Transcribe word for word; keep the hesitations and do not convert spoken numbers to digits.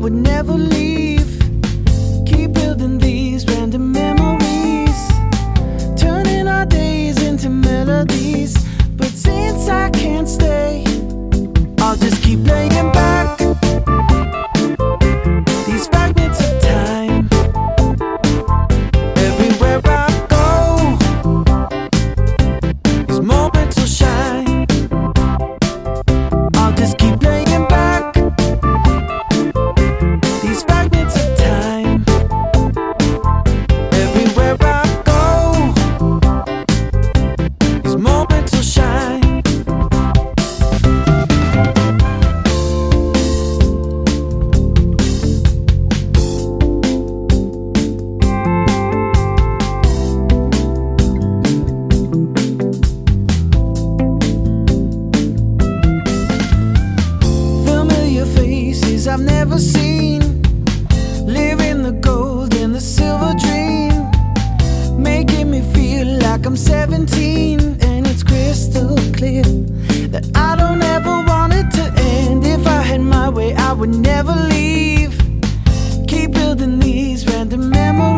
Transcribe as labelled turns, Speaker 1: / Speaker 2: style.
Speaker 1: would never leave. Keep building these random memories, turning our days into melodies. But since I can't stay, I'll just keep playing back these fragments of time. Everywhere I go, these moments will shine. I'll just keep playing back these fragments of time. Everywhere I go, these moments will shine. I've never seen, living the gold and the silver dream, making me feel like I'm seventeen. And it's crystal clear that I don't ever want it to end. If I had my way, I would never leave. Keep building these random memories,